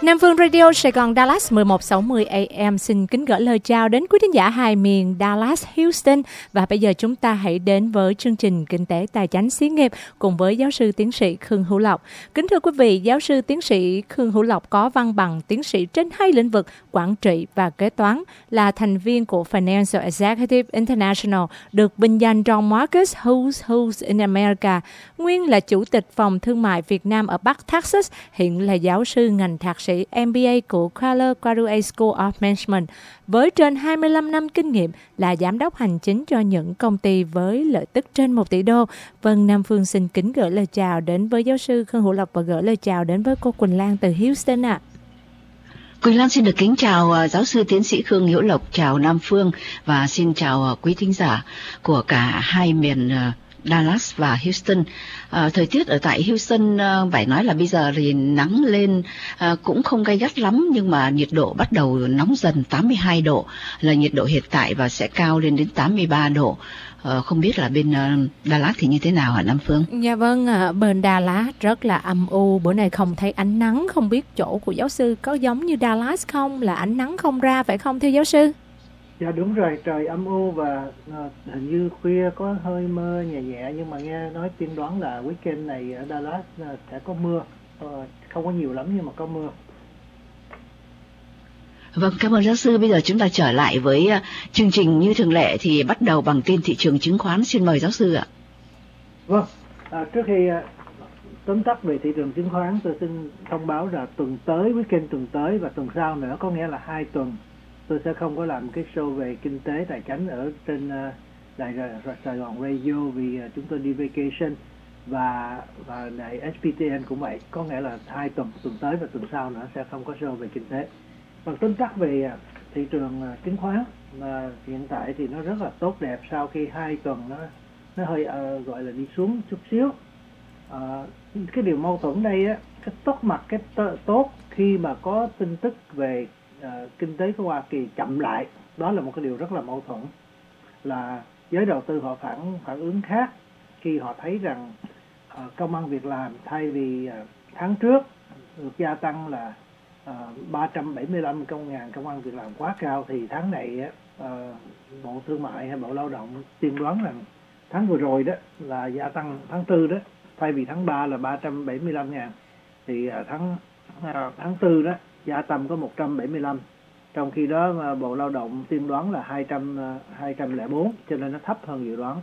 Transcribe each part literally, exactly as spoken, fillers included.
Nam Phương Radio Sài Gòn Dallas mười một sáu mươi A M xin kính gửi lời chào đến quý thính giả hai miền Dallas, Houston. Và bây giờ chúng ta hãy đến với chương trình Kinh tế Tài chánh xí nghiệp cùng với giáo sư tiến sĩ Khương Hữu Lộc. Kính thưa quý vị, giáo sư tiến sĩ Khương Hữu Lộc có văn bằng tiến sĩ trên hai lĩnh vực quản trị và kế toán, là thành viên của Financial Executive International, được vinh danh trong Marcus Who's Who's in America, nguyên là chủ tịch phòng thương mại Việt Nam ở Bắc Texas, hiện là giáo sư ngành thạc sĩ M B A của Keller Graduate School of Management, với trên hai mươi lăm năm kinh nghiệm là giám đốc hành chính cho những công ty với lợi tức trên một tỷ đô. Vâng, Nam Phương xin kính gửi lời chào đến với giáo sư Khương Hữu Lộc và gửi lời chào đến với cô Quỳnh Lan từ Houston ạ. À. Quỳnh Lan xin được kính chào uh, giáo sư tiến sĩ Khương Hữu Lộc, chào Nam Phương và xin chào uh, quý thính giả của cả hai miền uh, Dallas và Houston. À, thời tiết ở tại Houston à, phải nói là bây giờ thì nắng lên à, cũng không gay gắt lắm, nhưng mà nhiệt độ bắt đầu nóng dần. Tám mươi hai độ là nhiệt độ hiện tại và sẽ cao lên đến tám mươi ba độ. À, không biết là bên uh, Dallas thì như thế nào hả Nam Phương? Dạ vâng, à, bên Dallas rất là âm u, bữa nay không thấy ánh nắng. Không biết chỗ của giáo sư có giống như Dallas không, là ánh nắng không ra phải không thưa giáo sư? Dạ đúng rồi, trời âm u và uh, hình như khuya có hơi mưa nhẹ nhẹ, nhưng mà nghe nói tiên đoán là weekend này ở Dallas uh, sẽ có mưa, uh, không có nhiều lắm nhưng mà có mưa. Vâng, cảm ơn giáo sư. Bây giờ chúng ta trở lại với uh, chương trình như thường lệ thì bắt đầu bằng tin thị trường chứng khoán. Xin mời giáo sư ạ. Vâng, à, trước khi uh, tóm tắt về thị trường chứng khoán, tôi xin thông báo là tuần tới, weekend tuần tới và tuần sau nữa, có nghĩa là hai tuần, tôi sẽ không có làm cái show về kinh tế tài chính ở trên uh, đài Sài Gòn Radio vì uh, chúng tôi đi vacation, và và đài S P T N cũng vậy, có nghĩa là hai tuần, tuần tới và tuần sau nữa sẽ không có show về kinh tế. Bằng tóm tắt về uh, thị trường uh, chứng khoán, mà uh, hiện tại thì nó rất là tốt đẹp sau khi hai tuần nó nó hơi uh, gọi là đi xuống chút xíu. Uh, cái điều mâu thuẫn đây á, cái tốt mặt cái t- tốt khi mà có tin tức về Uh, kinh tế của Hoa Kỳ chậm lại, đó là một cái điều rất là mâu thuẫn, là giới đầu tư họ phản phản ứng khác khi họ thấy rằng uh, công ăn việc làm thay vì uh, tháng trước được gia tăng là uh, ba trăm bảy mươi lăm công ngàn công ăn việc làm quá cao, thì tháng này uh, Bộ Thương mại hay Bộ Lao động tiên đoán rằng tháng vừa rồi đó là gia tăng, tháng tư đó thay vì tháng ba là ba trăm bảy mươi lăm ngàn thì uh, tháng uh, tháng tư đó gia tăng có một trăm bảy mươi lăm, trong khi đó Bộ Lao động tiên đoán là hai trăm, hai trăm lẻ bốn, cho nên nó thấp hơn dự đoán.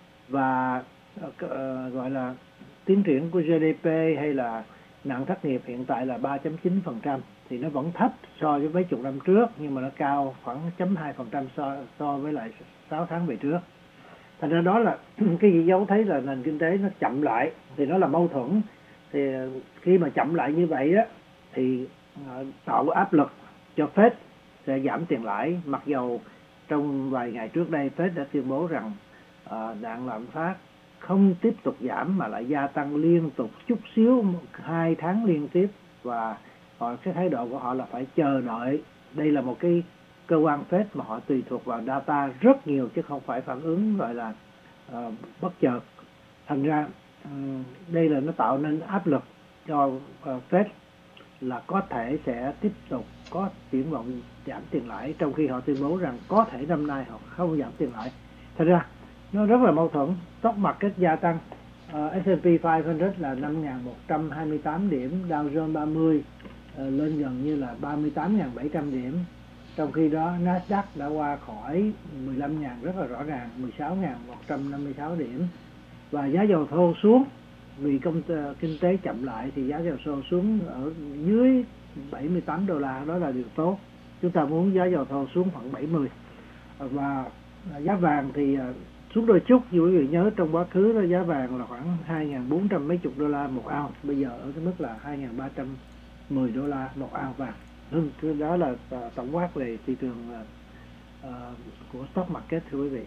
Và uh, gọi là tiến triển của G D P hay là nạn thất nghiệp hiện tại là ba phẩy chín phần trăm, thì nó vẫn thấp so với mấy chục năm trước, nhưng mà nó cao khoảng một phẩy hai phần trăm so, so với lại sáu tháng về trước. Thành ra đó là cái gì dấu thấy là nền kinh tế nó chậm lại, thì nó là mâu thuẫn. Thì khi mà chậm lại như vậy á, thì tạo áp lực cho Fed sẽ giảm tiền lãi, mặc dầu trong vài ngày trước đây Fed đã tuyên bố rằng uh, đạn lạm phát không tiếp tục giảm mà lại gia tăng liên tục chút xíu hai tháng liên tiếp, và họ, cái thái độ của họ là phải chờ đợi. Đây là một cái cơ quan Fed mà họ tùy thuộc vào data rất nhiều chứ không phải phản ứng gọi là uh, bất chợt. Thành ra um, đây là nó tạo nên áp lực cho uh, Fed là có thể sẽ tiếp tục có triển vọng giảm tiền lãi, trong khi họ tuyên bố rằng có thể năm nay họ không giảm tiền lãi. Thật ra nó rất là mâu thuẫn. Stock market gia tăng, uh, S and P năm trăm là năm nghìn một trăm hai mươi tám điểm, Dow Jones ba mươi uh, lên gần như là ba mươi tám nghìn bảy trăm điểm, trong khi đó Nasdaq đã qua khỏi mười lăm nghìn rất là rõ ràng, mười sáu nghìn một trăm năm mươi sáu điểm, và giá dầu thô xuống vì công t- kinh tế chậm lại thì giá dầu thô xuống ở dưới bảy mươi tám đô la, đó là điều tốt. Chúng ta muốn giá dầu thô xuống khoảng bảy mươi. Và giá vàng thì xuống đôi chút, như quý vị nhớ trong quá khứ đó, giá vàng là khoảng hai nghìn bốn trăm mấy chục đô la một ounce, bây giờ ở cái mức là hai nghìn ba trăm mười đô la một ounce vàng. Ừ, đó là tổng quát về thị trường uh, của stock market thưa quý vị.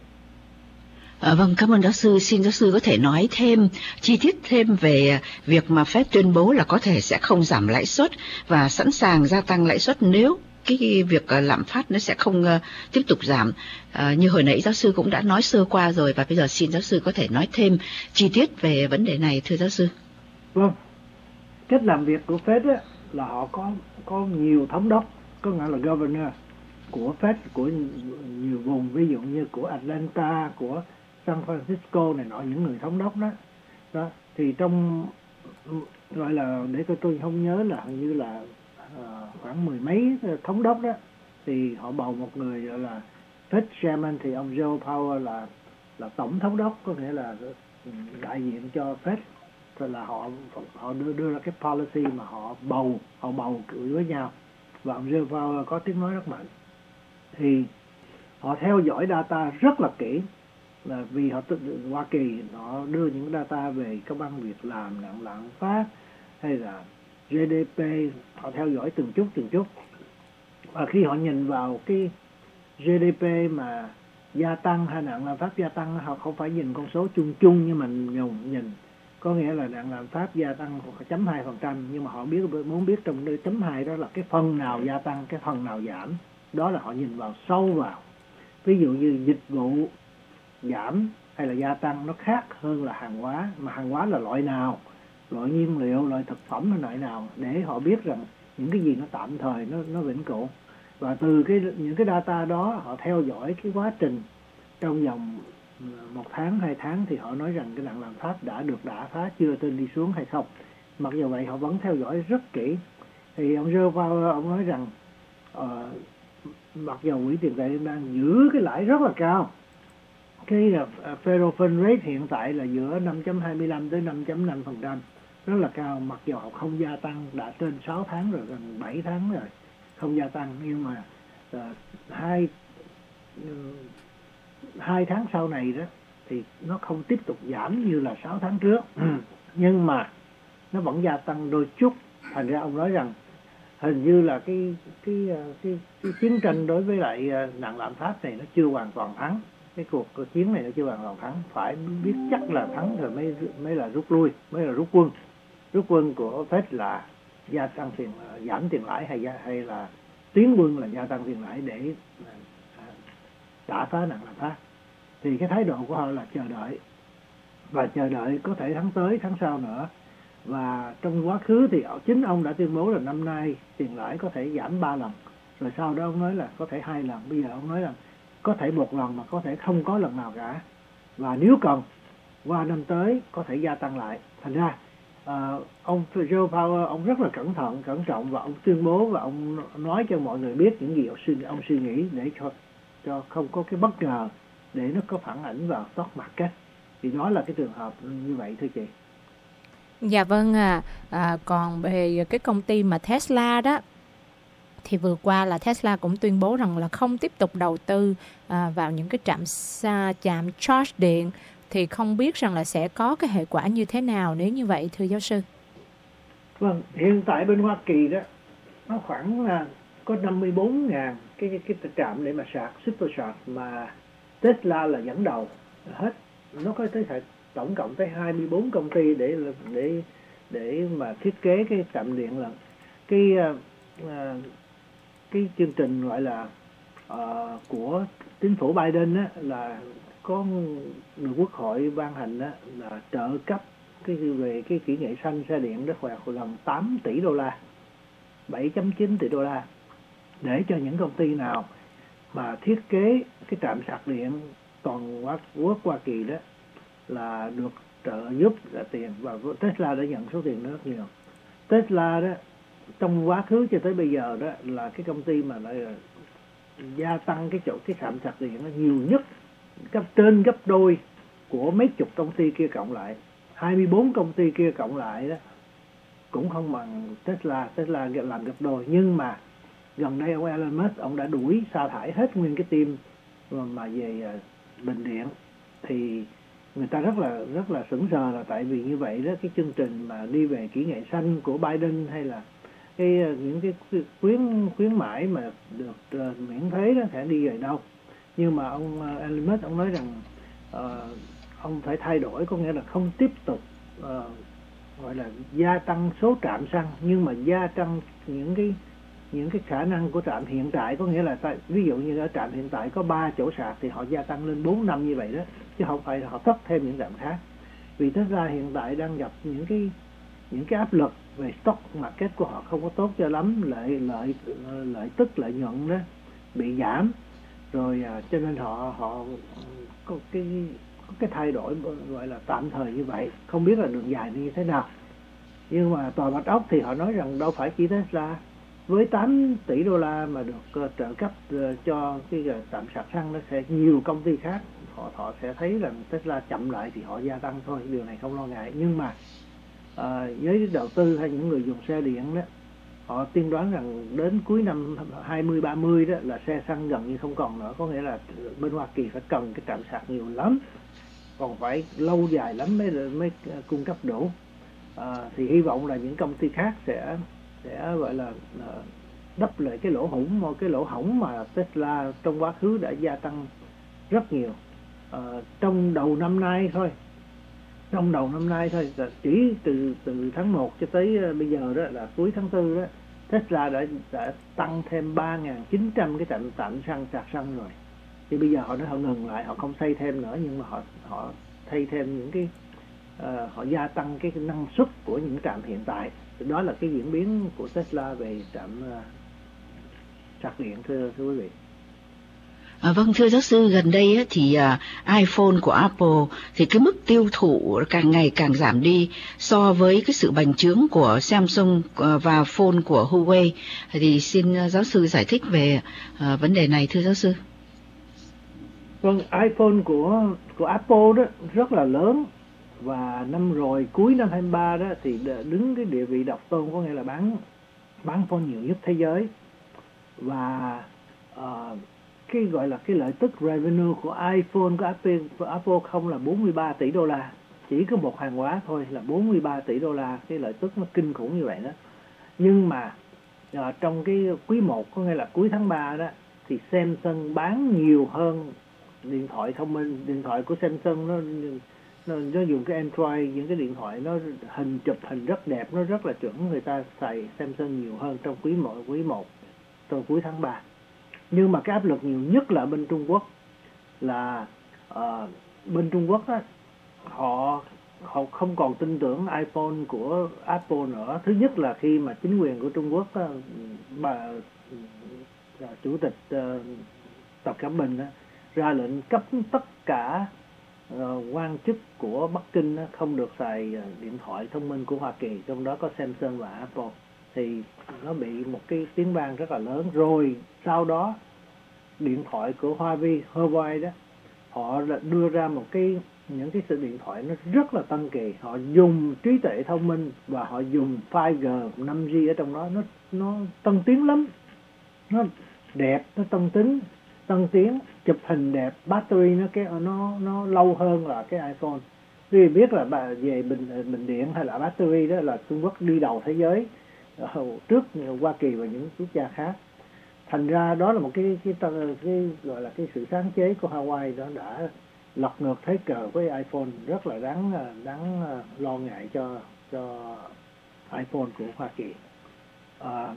À, vâng, cảm ơn giáo sư. Xin giáo sư có thể nói thêm, chi tiết thêm về việc mà Fed tuyên bố là có thể sẽ không giảm lãi suất và sẵn sàng gia tăng lãi suất nếu cái việc lạm phát nó sẽ không uh, tiếp tục giảm. Uh, như hồi nãy giáo sư cũng đã nói sơ qua rồi, và bây giờ xin giáo sư có thể nói thêm chi tiết về vấn đề này thưa giáo sư. Vâng, cách làm việc của Fed á, là họ có có nhiều thống đốc, có nghĩa là governor của Fed, của nhiều vùng, ví dụ như của Atlanta, của San Francisco này nọ, những người thống đốc đó. Đó thì trong gọi là, để tôi tôi không nhớ là hình như là uh, khoảng mười mấy thống đốc đó, thì họ bầu một người gọi là Fed Chairman, thì ông Joe Powell là là tổng thống đốc, có nghĩa là đại diện cho Fed, rồi là họ họ đưa đưa ra cái policy mà họ bầu họ bầu cử với nhau, và ông Joe Powell có tiếng nói rất mạnh. Thì họ theo dõi data rất là kỹ, là vì họ Hoa Kỳ họ đưa những data về công ăn việc làm, nạn lạm phát hay là giê đê pê, họ theo dõi từng chút từng chút, và khi họ nhìn vào cái giê đê pê mà gia tăng hay nạn lạm phát gia tăng, họ không phải nhìn con số chung chung như mình nhìn, có nghĩa là nạn lạm phát gia tăng chấm hai phần trăm, nhưng mà họ biết muốn biết trong chấm hai đó là cái phần nào gia tăng, cái phần nào giảm, đó là họ nhìn vào sâu vào. Ví dụ như dịch vụ giảm hay là gia tăng nó khác hơn là hàng hóa, mà hàng hóa là loại nào, loại nhiên liệu, loại thực phẩm là loại nào, để họ biết rằng những cái gì nó tạm thời, nó nó vĩnh cửu. Và từ cái những cái data đó họ theo dõi cái quá trình trong vòng một tháng, hai tháng, thì họ nói rằng cái nạn lạm phát đã được đả phá chưa, trên đi xuống hay không. Mặc dù vậy họ vẫn theo dõi rất kỹ. Thì ông Joe Powell ông nói rằng uh, mặc dù quỹ tiền tệ đang giữ cái lãi rất là cao, cái uh, Federal Fund Rate hiện tại là giữa năm chấm hai mươi lăm tới năm chấm năm phần trăm, rất là cao, mặc dù họ không gia tăng, đã trên sáu tháng rồi, gần bảy tháng rồi không gia tăng, nhưng mà uh, hai uh, hai tháng sau này đó thì nó không tiếp tục giảm như là sáu tháng trước, nhưng mà nó vẫn gia tăng đôi chút. Thành ra ông nói rằng hình như là cái cái cái, cái chiến tranh đối với lại nạn lạm phát này nó chưa hoàn toàn thắng, cái cuộc chiến này nó chưa hoàn toàn thắng, phải biết chắc là thắng rồi mới mới là rút lui, mới là rút quân. Rút quân của Fed là gia tăng tiền, giảm tiền lãi, hay hay là tiến quân là gia tăng tiền lãi để đả phá nạn lạm phát. Thì cái thái độ của họ là chờ đợi, và chờ đợi có thể tháng tới, tháng sau nữa. Và trong quá khứ thì chính ông đã tuyên bố là năm nay tiền lãi có thể giảm ba lần, rồi sau đó ông nói là có thể hai lần, bây giờ ông nói là có thể một lần mà có thể không có lần nào cả, và nếu cần qua năm tới có thể gia tăng lại. Thành ra uh, ông Joe Powell ông rất là cẩn thận, cẩn trọng, và ông tuyên bố và ông nói cho mọi người biết những gì ông suy, ông suy nghĩ, để cho cho không có cái bất ngờ, để nó có phản ảnh vào stock market. Thì đó là cái trường hợp như vậy thưa chị. Dạ vâng à, à còn về cái công ty mà Tesla đó, thì vừa qua là Tesla cũng tuyên bố rằng là không tiếp tục đầu tư à, vào những cái trạm trạm charge điện, thì không biết rằng là sẽ có cái hệ quả như thế nào nếu như vậy thưa giáo sư? Vâng, hiện tại bên Hoa Kỳ đó nó khoảng là có năm mươi bốn nghìn cái, cái cái trạm để mà sạc supercharge, mà Tesla là dẫn đầu hết. Nó có tới tổng cộng tới hai mươi bốn công ty để để để mà thiết kế cái trạm điện. Là cái uh, cái chương trình gọi là uh, của chính phủ Biden á, là có được quốc hội ban hành á, là trợ cấp cái về cái kỹ nghệ xanh xe điện đó khoảng gần tám tỷ đô la, bảy phẩy chín tỷ đô la, để cho những công ty nào mà thiết kế cái trạm sạc điện toàn quốc Hoa Kỳ đó là được trợ giúp là tiền. Và Tesla đã nhận số tiền đó rất nhiều. Tesla đó trong quá khứ cho tới bây giờ đó là cái công ty mà lại gia tăng cái chỗ cái trạm sạc điện nó nhiều nhất, gấp trên gấp đôi của mấy chục công ty kia cộng lại. hai mươi bốn công ty kia cộng lại đó cũng không bằng Tesla. Tesla làm gấp đôi. Nhưng mà gần đây ông Elon Musk ông đã đuổi sa thải hết nguyên cái team mà về bình điện, thì người ta rất là rất là sững sờ, là tại vì như vậy đó, cái chương trình mà đi về kỹ nghệ xanh của Biden hay là cái những cái khuyến khuyến mãi mà được uh, miễn thuế đó sẽ đi về đâu. Nhưng mà ông uh, Elon Musk ông nói rằng uh, ông phải thay đổi, có nghĩa là không tiếp tục uh, gọi là gia tăng số trạm xăng, nhưng mà gia tăng những cái những cái khả năng của trạm hiện tại. Có nghĩa là ví dụ như ở trạm hiện tại có ba chỗ sạc thì họ gia tăng lên bốn năm như vậy đó, chứ không phải họ tất thêm những trạm khác. Vì Tesla hiện tại đang gặp những cái những cái áp lực về stock market của họ không có tốt cho lắm, lợi lợi lợi tức lợi nhuận đó bị giảm rồi, à, cho nên họ họ có cái có cái thay đổi gọi là tạm thời như vậy, không biết là đường dài như thế nào. Nhưng mà tòa Bạch Ốc thì họ nói rằng đâu phải chỉ Tesla, với tám tỷ đô la mà được uh, trợ cấp uh, cho cái uh, trạm sạc xăng, nó sẽ nhiều công ty khác họ họ sẽ thấy rằng Tesla chậm lại thì họ gia tăng thôi, điều này không lo ngại. Nhưng mà uh, với đầu tư hay những người dùng xe điện đó, họ tiên đoán rằng đến cuối năm hai mươi ba mươi đó là xe xăng gần như không còn nữa, có nghĩa là bên Hoa Kỳ phải cần cái trạm sạc nhiều lắm, còn phải lâu dài lắm mới mới cung cấp đủ. À, thì hy vọng là những công ty khác sẽ sẽ gọi là uh, đắp lại cái lỗ hổng một cái lỗ hổng mà Tesla trong quá khứ đã gia tăng rất nhiều. À, trong đầu năm nay thôi trong đầu năm nay thôi chỉ từ từ tháng một cho tới uh, bây giờ đó là cuối tháng tư đó, Tesla đã đã tăng thêm ba nghìn chín trăm cái trạm trạm xăng sạc xăng rồi. Thì bây giờ họ nói họ ngừng lại, họ không xây thêm nữa, nhưng mà họ họ thay thêm những cái uh, họ gia tăng cái năng suất của những trạm hiện tại. Đó là cái diễn biến của Tesla về trạm uh, sạc điện, thưa thưa quý vị. À, vâng, thưa giáo sư, gần đây á, thì uh, iPhone của Apple thì cái mức tiêu thụ càng ngày càng giảm đi so với cái sự bành trướng của Samsung uh, và phone của Huawei. Thì xin uh, giáo sư giải thích về uh, vấn đề này, thưa giáo sư. Vâng, iPhone của của Apple đó rất là lớn, và năm rồi cuối năm hai mươi ba đó thì đứng cái địa vị độc tôn, có nghĩa là bán bán phone nhiều nhất thế giới. Và uh, cái gọi là cái lợi tức revenue của iPhone của Apple, của Apple không là bốn mươi ba tỷ đô la, chỉ có một hàng hóa thôi là bốn mươi ba tỷ đô la, cái lợi tức nó kinh khủng như vậy đó. Nhưng mà uh, trong cái quý một, có nghĩa là cuối tháng ba đó, thì Samsung bán nhiều hơn điện thoại thông minh. Điện thoại của Samsung nó nó, nó dùng cái Android, những cái điện thoại nó hình chụp hình rất đẹp, nó rất là chuẩn, người ta xài Samsung nhiều hơn trong quý một quý một trong cuối tháng ba. Nhưng mà cái áp lực nhiều nhất là bên Trung Quốc, là uh, bên Trung Quốc á, họ họ không còn tin tưởng iPhone của Apple nữa. Thứ nhất là khi mà chính quyền của Trung Quốc á, bà uh, chủ tịch uh, Tập Cận Bình á, ra lệnh cấp tất cả uh, quan chức của Bắc Kinh á, không được xài uh, điện thoại thông minh của Hoa Kỳ, trong đó có Samsung và Apple. Thì nó bị một cái tiếng vang rất là lớn. Rồi sau đó điện thoại của Huawei, Huawei đó, họ đưa ra một cái những cái sự điện thoại nó rất là tân kỳ. Họ dùng trí tuệ thông minh và họ dùng năm G, năm G ở trong đó, nó nó tân tiến lắm, nó đẹp, nó tân tiến, tân tiến, chụp hình đẹp, battery nó cái nó nó lâu hơn là cái iPhone. Vì biết là bà về bình bình điện hay là battery đó là Trung Quốc đi đầu thế giới, trước Hoa Kỳ và những quốc gia khác. Thành ra đó là một cái cái, cái, cái gọi là cái sự sáng chế của Huawei, đó đã lật ngược thế cờ với iPhone, rất là đáng đáng lo ngại cho cho iPhone của Hoa Kỳ. À,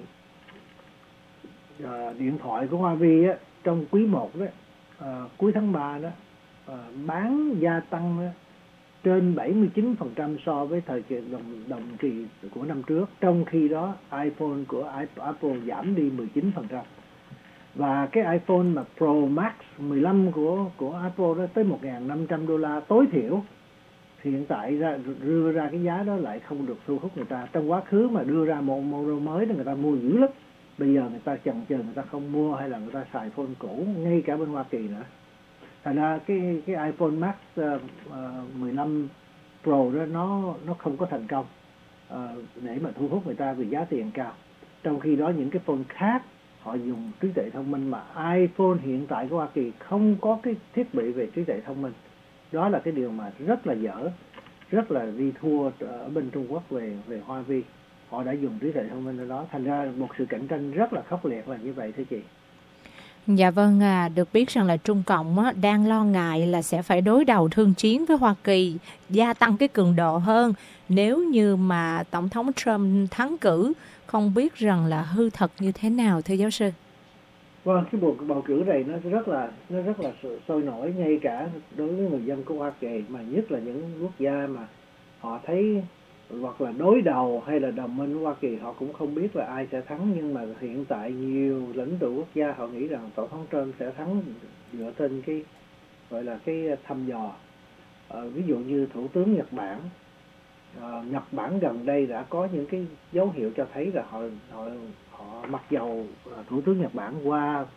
à, điện thoại của Huawei á, trong quý một đó, à, cuối tháng ba đó, à, bán gia tăng đó, trên bảy mươi chín phần trăm so với thời kỳ đồng, đồng kỳ của năm trước. Trong khi đó iPhone của Apple giảm đi mười chín phần trăm. Và cái iPhone mà Pro Max mười lăm của của Apple đó tới một nghìn năm trăm đô la tối thiểu. Thì hiện tại ra đưa ra cái giá đó lại không được thu hút người ta. Trong quá khứ mà đưa ra một model mới thì người ta mua dữ lắm. Bây giờ người ta chần chừ, người ta không mua, hay là người ta xài phone cũ, ngay cả bên Hoa Kỳ nữa. Thành ra cái cái iPhone Max uh, uh, mười lăm Pro đó nó nó không có thành công uh, để mà thu hút người ta vì giá tiền cao. Trong khi đó những cái phone khác họ dùng trí tuệ thông minh mà iPhone hiện tại của Hoa Kỳ không có cái thiết bị về trí tuệ thông minh. Đó là cái điều mà rất là dở, rất là đi thua ở bên Trung Quốc về về Huawei. Họ đã dùng trí tuệ thông minh ở đó, thành ra một sự cạnh tranh rất là khốc liệt là như vậy thưa chị. Dạ vâng, à, được biết rằng là Trung Cộng á, đang lo ngại là sẽ phải đối đầu thương chiến với Hoa Kỳ, gia tăng cái cường độ hơn nếu như mà Tổng thống Trump thắng cử. Không biết rằng là hư thật như thế nào thưa giáo sư? Vâng, cái bầu, bầu cử này nó rất là nó rất là sôi nổi, ngay cả đối với người dân của Hoa Kỳ, mà nhất là những quốc gia mà họ thấy hoặc là đối đầu hay là đồng minh Hoa Kỳ, họ cũng không biết là ai sẽ thắng. Nhưng mà hiện tại nhiều lãnh tụ quốc gia họ nghĩ rằng tổng thống Trump sẽ thắng dựa trên cái gọi là cái thăm dò. À, ví dụ như thủ tướng Nhật Bản, à, Nhật Bản gần đây đã có những cái dấu hiệu cho thấy là họ họ họ mặc dầu à, thủ tướng Nhật Bản qua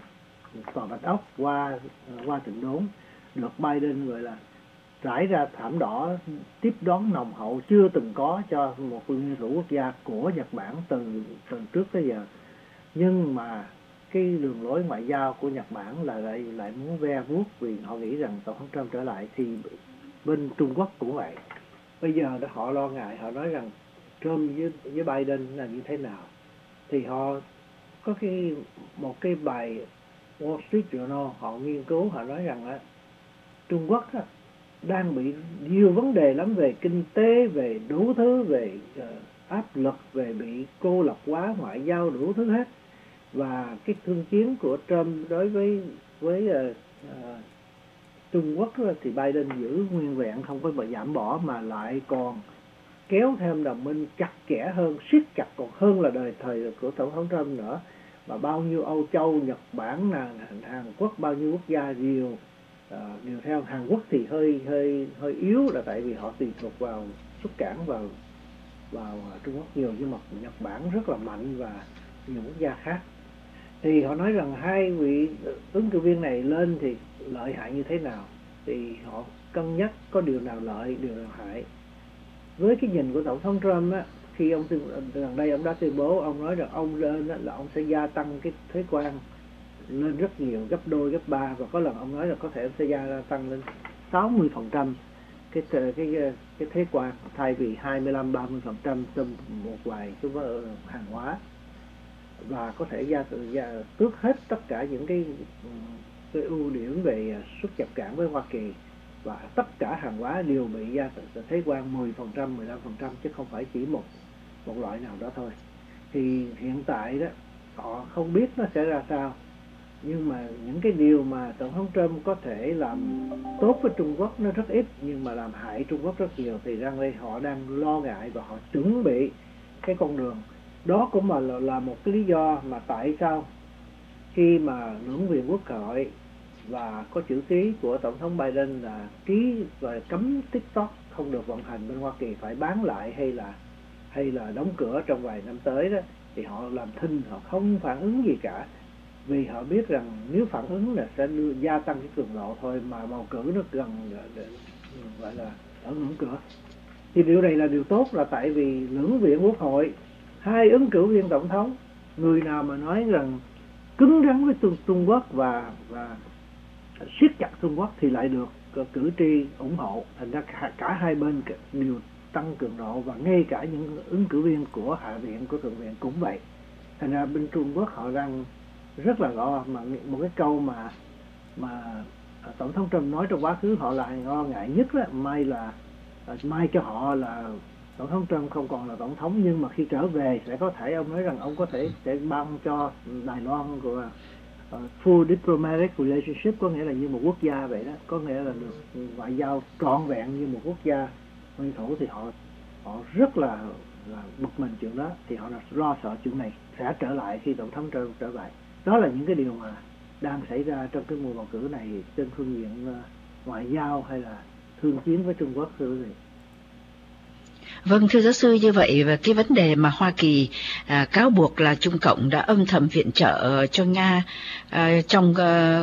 tòa Bạch Ốc, qua qua trận đốn, được Biden gọi là trải ra thảm đỏ tiếp đón nồng hậu chưa từng có cho một nguyên thủ quốc gia của Nhật Bản từ từ trước tới giờ. Nhưng mà cái đường lối ngoại giao của Nhật Bản là lại lại muốn ve vuốt vì họ nghĩ rằng tổng thống Trump trở lại. Thì bên Trung Quốc cũng vậy. Bây giờ họ lo ngại, họ nói rằng Trump với, với Biden là như thế nào. Thì họ có cái một cái bài Wall Street Journal họ nghiên cứu, họ nói rằng á, Trung Quốc á, đang bị nhiều vấn đề lắm về kinh tế, về đủ thứ, về uh, áp lực, về bị cô lập hóa, ngoại giao, đủ thứ hết. Và cái thương chiến của Trump đối với với uh, uh, Trung Quốc đó, thì Biden giữ nguyên vẹn, không có bị giảm bỏ, mà lại còn kéo thêm đồng minh chặt chẽ hơn, siết chặt còn hơn là đời thời của tổng thống Trump nữa. Và bao nhiêu Âu Châu, Nhật Bản, Hàn Quốc, bao nhiêu quốc gia đều uh, đều theo. Hàn Quốc thì hơi hơi hơi yếu là tại vì họ tùy thuộc vào xuất cảng vào vào Trung Quốc nhiều, nhưng mà Nhật Bản rất là mạnh và nhiều quốc gia khác. Thì họ nói rằng hai vị ứng cử viên này lên thì lợi hại như thế nào, thì họ cân nhắc có điều nào lợi, điều nào hại. Với cái nhìn của tổng thống Trump á, khi ông gần đây ông đã tuyên bố, ông nói rằng ông lên á, là ông sẽ gia tăng cái thuế quan lên rất nhiều, gấp đôi, gấp ba, và có lần ông nói là có thể sẽ gia tăng lên sáu mươi phần trăm cái cái cái cái thuế quan thay vì hai mươi lăm ba mươi phần trăm trong một vài cái hàng hóa, và có thể gia, gia tước hết tất cả những cái cái ưu điểm về xuất nhập cảng với Hoa Kỳ, và tất cả hàng hóa đều bị gia thuế quan mười phần trăm, mười lăm phần trăm, chứ không phải chỉ một một loại nào đó thôi. Thì hiện tại đó họ không biết nó sẽ ra sao, nhưng mà những cái điều mà tổng thống Trump có thể làm tốt với Trung Quốc nó rất ít, nhưng mà làm hại Trung Quốc rất nhiều. Thì rằng đây họ đang lo ngại và họ chuẩn bị cái con đường đó. Cũng là là một cái lý do mà tại sao khi mà lưỡng viện quốc hội và có chữ ký của tổng thống Biden là ký và cấm TikTok không được vận hành bên Hoa Kỳ, phải bán lại hay là hay là đóng cửa trong vài năm tới đó, thì họ làm thinh, họ không phản ứng gì cả, vì họ biết rằng nếu phản ứng là sẽ đưa, gia tăng cái cường độ thôi, mà bầu cử nó gần gọi là ở ngưỡng cửa. Thì điều này là điều tốt, là tại vì lưỡng viện quốc hội, hai ứng cử viên tổng thống, người nào mà nói rằng cứng rắn với Trung, Trung Quốc và và siết chặt Trung Quốc thì lại được cử tri ủng hộ. Thành ra cả, cả hai bên đều tăng cường độ, và ngay cả những ứng cử viên của Hạ viện, của Thượng viện cũng vậy. Thành ra bên Trung Quốc họ đang rất là lo. Mà một cái câu mà mà tổng thống Trump nói trong quá khứ họ là lo ngại nhất đó, may là may cho họ là tổng thống Trump không còn là tổng thống, nhưng mà khi trở về sẽ có thể ông nói rằng ông có thể sẽ ban cho Đài Loan của uh, full diplomatic relationship, có nghĩa là như một quốc gia vậy đó, có nghĩa là được ngoại giao trọn vẹn như một quốc gia nguyên thủ. Thì họ họ rất là là bực mình chuyện đó, thì họ là lo sợ chuyện này sẽ trở lại khi tổng thống Trump trở lại. Đó là những cái điều mà đang xảy ra trong cái mùa bầu cử này trên phương diện uh, ngoại giao hay là thương chiến với Trung Quốc, thưa quý vị. Vâng, thưa giáo sư, như vậy về cái vấn đề mà Hoa Kỳ à, cáo buộc là Trung Cộng đã âm thầm viện trợ cho Nga à, trong à,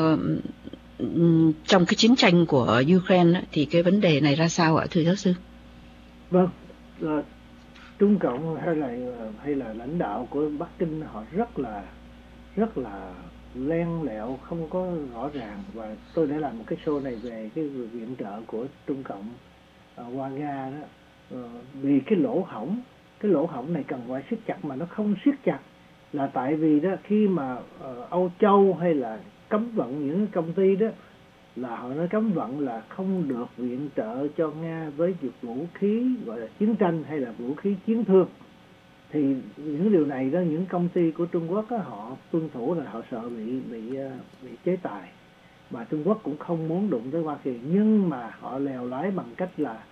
trong cái chiến tranh của Ukraine, thì cái vấn đề này ra sao ạ, thưa giáo sư? Vâng, à, Trung Cộng hay là hay là lãnh đạo của Bắc Kinh họ rất là rất là len lẹo, không có rõ ràng. Và tôi đã làm một cái show này về cái viện trợ của Trung Cộng à, qua Nga đó. Uh, vì cái lỗ hổng, cái lỗ hổng này cần phải siết chặt mà nó không siết chặt, là tại vì đó khi mà uh, Âu Châu hay là cấm vận những công ty đó, là họ nói cấm vận là không được viện trợ cho Nga với việc vũ khí gọi là chiến tranh hay là vũ khí chiến thương. Thì những điều này đó, những công ty của Trung Quốc đó, họ tuân thủ là họ sợ bị bị bị chế tài, và Trung Quốc cũng không muốn đụng tới Hoa Kỳ, nhưng mà họ lèo lái bằng cách là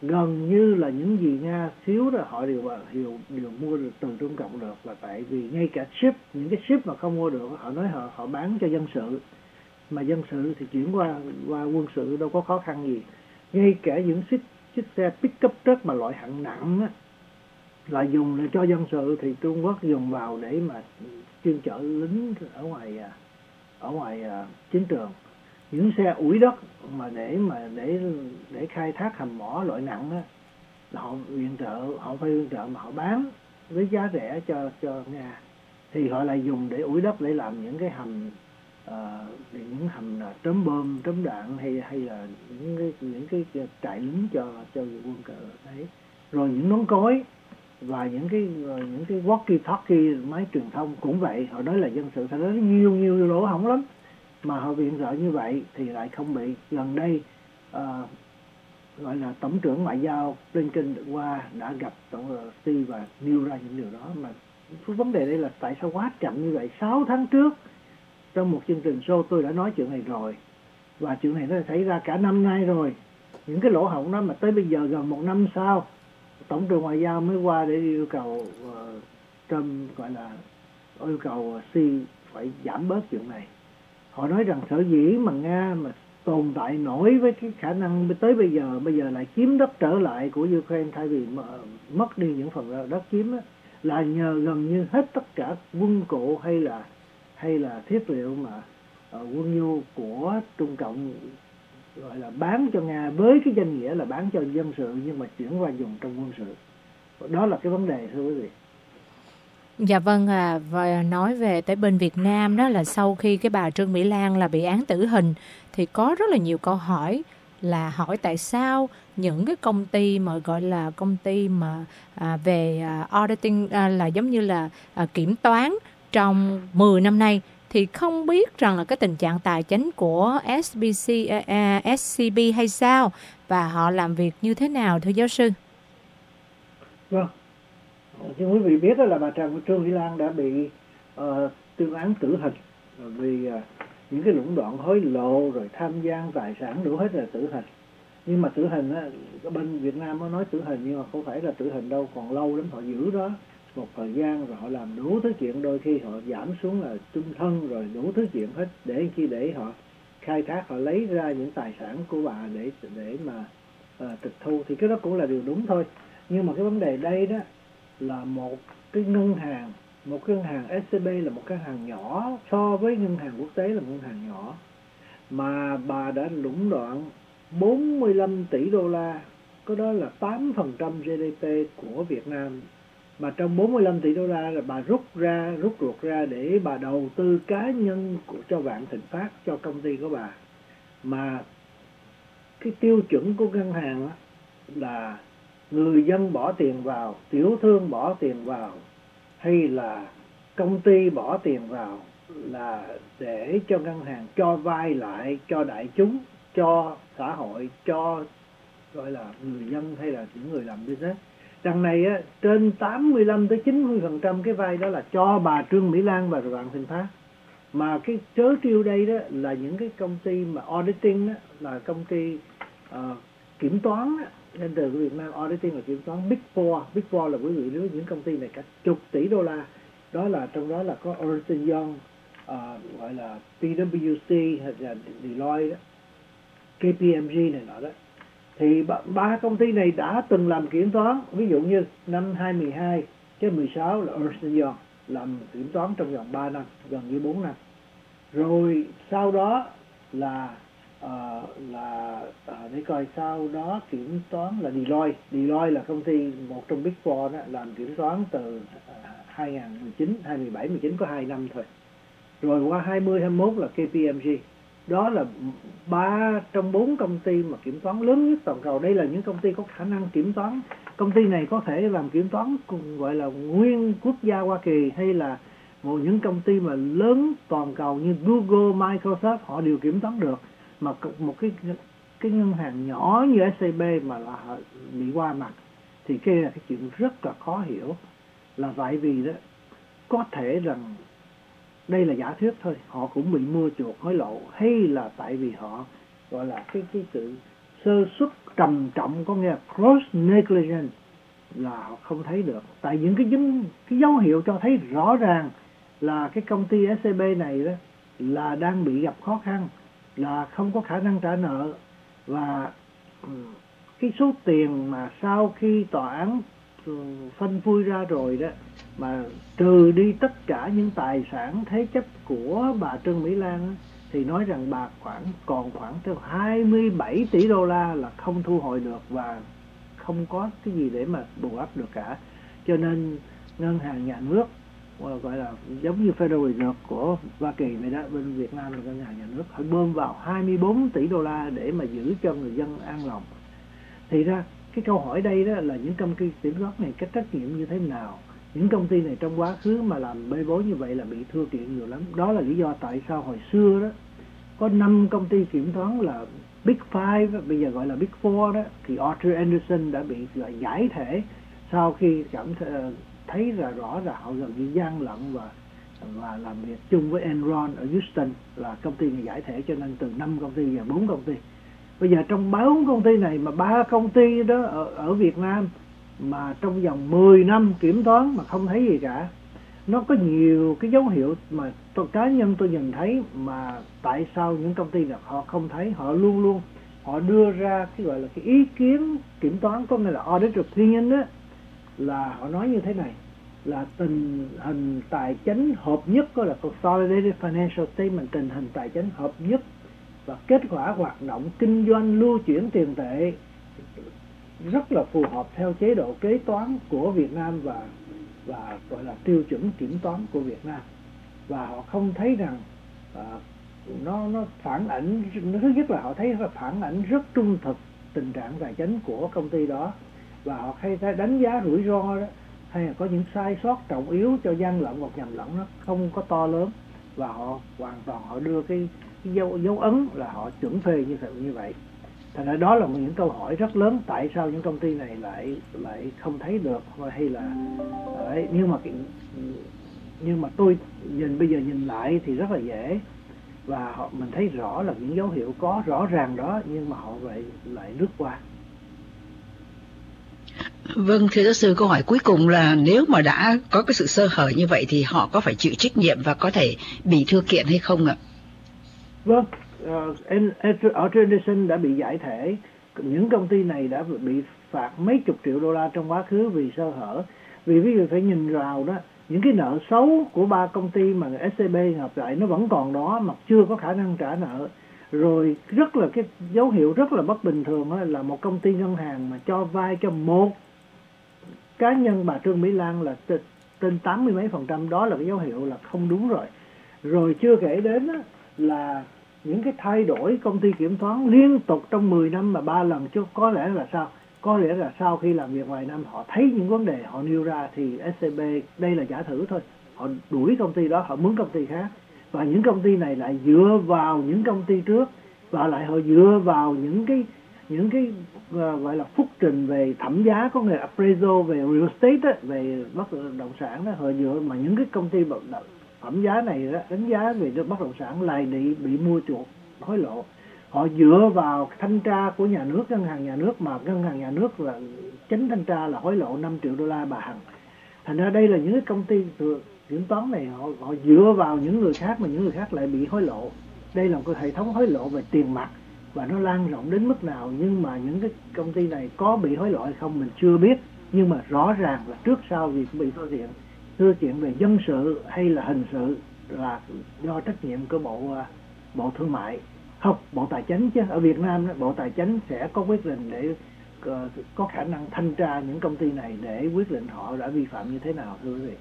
gần như là những gì Nga thiếu đó họ đều đều đều mua được từ Trung Cộng được, là tại vì ngay cả ship, những cái ship mà không mua được họ nói họ họ bán cho dân sự, mà dân sự thì chuyển qua qua quân sự đâu có khó khăn gì. Ngay cả những chiếc chiếc xe pick up truck mà loại hạng nặng á, là dùng để cho dân sự thì Trung Quốc dùng vào để mà chuyên chở lính ở ngoài ở ngoài chiến trường. Những xe ủi đất mà để mà để để khai thác hầm mỏ loại nặng á, họ viện trợ, họ phải viện trợ mà họ bán với giá rẻ cho cho Nga, thì họ lại dùng để ủi đất để làm những cái hầm uh, những hầm là trấm bom trấm đạn hay hay là những cái những cái trại lính cho cho quân cờ đấy. Rồi những nón cối và những cái những cái walkie talkie, máy truyền thông cũng vậy, họ nói là dân sự, thật ra nhiều nhiều lỗ hổng lắm mà họ viện trợ như vậy thì lại không bị. Gần đây uh, gọi là tổng trưởng ngoại giao Blinken qua đã gặp tổng thống Xi và nêu ra những điều đó. Mà vấn đề đây là tại sao quá chậm như vậy? Sáu tháng trước trong một chương trình show tôi đã nói chuyện này rồi, và chuyện này nó xảy ra cả năm nay rồi. Những cái lỗ hổng đó mà tới bây giờ gần một năm sau tổng trưởng ngoại giao mới qua để yêu cầu uh, Trump, gọi là yêu cầu Xi phải giảm bớt chuyện này. Họ nói rằng sở dĩ mà Nga mà tồn tại nổi với cái khả năng tới bây giờ bây giờ lại chiếm đất trở lại của Ukraine thay vì mà mất đi những phần đất chiếm đó, là nhờ gần như hết tất cả quân cụ hay là hay là thiết liệu mà uh, quân nhu của Trung Cộng gọi là bán cho Nga với cái danh nghĩa là bán cho dân sự nhưng mà chuyển qua dùng trong quân sự. Đó là cái vấn đề, thưa quý vị. Dạ vâng, à, và nói về tới bên Việt Nam đó, là sau khi cái bà Trương Mỹ Lan là bị án tử hình thì có rất là nhiều câu hỏi, là hỏi tại sao những cái công ty mà gọi là công ty mà à, về à, auditing à, là giống như là à, kiểm toán trong mười năm nay thì không biết rằng là cái tình trạng tài chính của ét bê xê, à, ét xê bê hay sao, và họ làm việc như thế nào, thưa giáo sư? Vâng, như quý vị biết đó là bà Trương Mỹ Lan đã bị uh, tuyên án tử hình vì uh, những cái lũng đoạn hối lộ rồi tham gian tài sản đủ hết là tử hình. Nhưng mà tử hình á, bên Việt Nam nó nói tử hình nhưng mà không phải là tử hình đâu, còn lâu lắm họ giữ đó một thời gian rồi họ làm đủ thứ chuyện, đôi khi họ giảm xuống là chung thân rồi đủ thứ chuyện hết, để chi để họ khai thác, họ lấy ra những tài sản của bà để để mà uh, tịch thu, thì cái đó cũng là điều đúng thôi. Nhưng mà cái vấn đề đây đó là một cái ngân hàng, một cái ngân hàng ét xê bê là một cái hàng nhỏ so với ngân hàng quốc tế là một ngân hàng nhỏ, mà bà đã lũng đoạn bốn mươi lăm tỷ đô la, có đó là tám phần trăm giê đê pê của Việt Nam. Mà trong bốn mươi lăm tỷ đô la là bà rút ra, rút ruột ra để bà đầu tư cá nhân của, cho Vạn Thịnh Phát, cho công ty của bà. Mà cái tiêu chuẩn của ngân hàng đó là người dân bỏ tiền vào, tiểu thương bỏ tiền vào, hay là công ty bỏ tiền vào, là để cho ngân hàng cho vay lại cho đại chúng, cho xã hội, cho gọi là người dân hay là những người làm business. Đằng này á, trên tám mươi lăm tới chín mươi phần trăm cái vay đó là cho bà Trương Mỹ Lan và Vạn Thịnh Phát. Mà cái trớ trêu đây đó là những cái công ty mà auditing đó, là công ty uh, kiểm toán đó, nên từ Việt Nam auditing là kiểm toán Big Four. Big Four là quý vị biết những công ty này cả chục tỷ đô la. Đó là trong đó là có Ernst Young, uh, gọi là pê vê xê hay là Deloitte đó, ca pê em giê này nọ đó. Thì ba, ba công ty này đã từng làm kiểm toán. Ví dụ như năm hai không một hai cái mười sáu là Ernst Young làm kiểm toán trong vòng ba năm, gần như bốn năm. Rồi sau đó là uh, là uh, để coi sau đó kiểm toán là Deloitte. Deloitte là công ty một trong Big Four đó, làm kiểm toán từ uh, hai không một chín, hai không một bảy, mười chín có hai năm thôi. Rồi qua hai mươi, hai mươi mốt là ca pê em giê. Đó là ba trong bốn công ty mà kiểm toán lớn nhất toàn cầu. Đây là những công ty có khả năng kiểm toán. Công ty này có thể làm kiểm toán cùng gọi là nguyên quốc gia Hoa Kỳ, hay là một những công ty mà lớn toàn cầu như Google, Microsoft, họ đều kiểm toán được. Mà một cái cái ngân hàng nhỏ như ét xê bê mà là bị qua mặt thì cái là cái chuyện rất là khó hiểu. Là tại vì đó có thể rằng đây là giả thuyết thôi, họ cũng bị mua chuộc hối lộ, hay là tại vì họ gọi là cái cái sự sơ suất trầm trọng, có nghĩa là gross negligence, là họ không thấy được. Tại những cái, dính, cái dấu hiệu cho thấy rõ ràng là cái công ty ét xê bê này đó là đang bị gặp khó khăn, là không có khả năng trả nợ, và cái số tiền mà sau khi tòa án phanh phui ra rồi đó, mà trừ đi tất cả những tài sản thế chấp của bà Trương Mỹ Lan, thì nói rằng bà khoảng còn khoảng tới hai mươi bảy tỷ đô la là không thu hồi được và không có cái gì để mà bù đắp được cả. Cho nên ngân hàng nhà nước, gọi là giống như Federal Reserve của Hoa Kỳ vậy đó, bên Việt Nam là ngân hàng nhà nước, họ bơm vào hai mươi bốn tỷ đô la để mà giữ cho người dân an lòng. Thì ra cái câu hỏi đây đó là những công ty kiểm soát này cái trách nhiệm như thế nào? Những công ty này trong quá khứ mà làm bê bối như vậy là bị thua kiện nhiều lắm. Đó là lý do tại sao hồi xưa đó có năm công ty kiểm toán là Big Five, bây giờ gọi là Big Four đó, thì Arthur Andersen đã bị gọi giải thể sau khi cảm thấy là rõ là họ gần như gian lận và và làm việc chung với Enron ở Houston, là công ty này giải thể, cho nên từ năm công ty giờ bốn công ty. Bây giờ trong bốn công ty này mà ba công ty đó ở, ở Việt Nam mà trong vòng mười năm kiểm toán mà không thấy gì cả. Nó có nhiều cái dấu hiệu mà tôi, cá nhân tôi nhìn thấy, mà tại sao những công ty này họ không thấy? Họ luôn luôn họ đưa ra cái gọi là cái ý kiến kiểm toán, có nghĩa là audit opinion đó, là họ nói như thế này, là tình hình tài chính hợp nhất, có là consolidated financial statement, tình hình tài chính hợp nhất và kết quả hoạt động kinh doanh lưu chuyển tiền tệ rất là phù hợp theo chế độ kế toán của Việt Nam và và gọi là tiêu chuẩn kiểm toán của Việt Nam. Và họ không thấy rằng à, nó nó phản ảnh, thứ nhất là họ thấy là phản ảnh rất trung thực tình trạng tài chính của công ty đó, và họ hay đánh giá rủi ro đó, hay là có những sai sót trọng yếu cho gian lận hoặc nhầm lẫn nó không có to lớn, và họ hoàn toàn họ đưa cái, cái dấu, dấu ấn là họ chuẩn phê như như vậy. Thành ra đó là một những câu hỏi rất lớn, tại sao những công ty này lại lại không thấy được, hay là đấy, nhưng mà nhưng mà tôi nhìn bây giờ nhìn lại thì rất là dễ, và họ mình thấy rõ là những dấu hiệu có rõ ràng đó, nhưng mà họ lại lại lướt qua. Vâng, thưa giáo sư, câu hỏi cuối cùng là nếu mà đã có cái sự sơ hở như vậy thì họ có phải chịu trách nhiệm và có thể bị thưa kiện hay không ạ? Vâng, uh, Arthur Andersen đã bị giải thể. Những công ty này đã bị phạt mấy chục triệu đô la trong quá khứ vì sơ hở. Vì ví dụ phải nhìn vào đó, những cái nợ xấu của ba công ty mà ét xê bê hợp lại nó vẫn còn đó mà chưa có khả năng trả nợ. Rồi rất là cái dấu hiệu rất là bất bình thường đó, là một công ty ngân hàng mà cho vay cho một cá nhân bà Trương Mỹ Lan là trên tám mươi mấy phần trăm, đó là cái dấu hiệu là không đúng rồi. Rồi chưa kể đến đó, là những cái thay đổi công ty kiểm toán liên tục trong mười năm mà ba lần, chứ có lẽ là sao? Có lẽ là sau khi làm việc vài năm họ thấy những vấn đề họ nêu ra thì ét xê bê, đây là giả thử thôi, họ đuổi công ty đó, họ mướn công ty khác, và những công ty này lại dựa vào những công ty trước, và lại họ dựa vào những cái những cái uh, gọi là phúc trình về thẩm giá, có nghĩa là appraisal về real estate đó, về bất động sản đó, họ dựa mà những cái công ty thẩm giá này đó, đánh giá về bất động sản lại bị bị mua chuộc hối lộ. Họ dựa vào thanh tra của nhà nước, ngân hàng nhà nước, mà ngân hàng nhà nước là chính thanh tra là hối lộ năm triệu đô la bà Hằng. Thành ra đây là những cái công ty kiểm toán này họ họ dựa vào những người khác mà những người khác lại bị hối lộ. Đây là một cái hệ thống hối lộ về tiền mặt và nó lan rộng đến mức nào, nhưng mà những cái công ty này có bị hối lộ hay không mình chưa biết, nhưng mà rõ ràng là trước sau gì cũng bị thưa kiện, thưa kiện về dân sự hay là hình sự là do trách nhiệm của bộ bộ thương mại, không bộ tài chính, chứ ở Việt Nam bộ tài chính sẽ có quyết định để có khả năng thanh tra những công ty này để quyết định họ đã vi phạm như thế nào, thưa quý vị.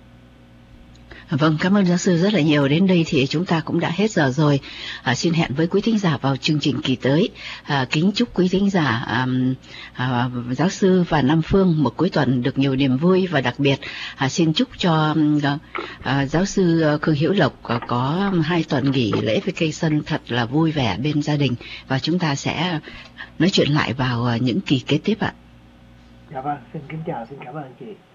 Vâng, cảm ơn giáo sư rất là nhiều. Đến đây thì chúng ta cũng đã hết giờ rồi. À, xin hẹn với quý thính giả vào chương trình kỳ tới. À, kính chúc quý thính giả à, à, giáo sư và Nam Phương một cuối tuần được nhiều niềm vui, và đặc biệt à, xin chúc cho à, giáo sư Khương Hữu Lộc à, có hai tuần nghỉ lễ vacation thật là vui vẻ bên gia đình, và chúng ta sẽ nói chuyện lại vào à, những kỳ kế tiếp ạ. Dạ vâng, xin kính chào, xin cảm ơn chị.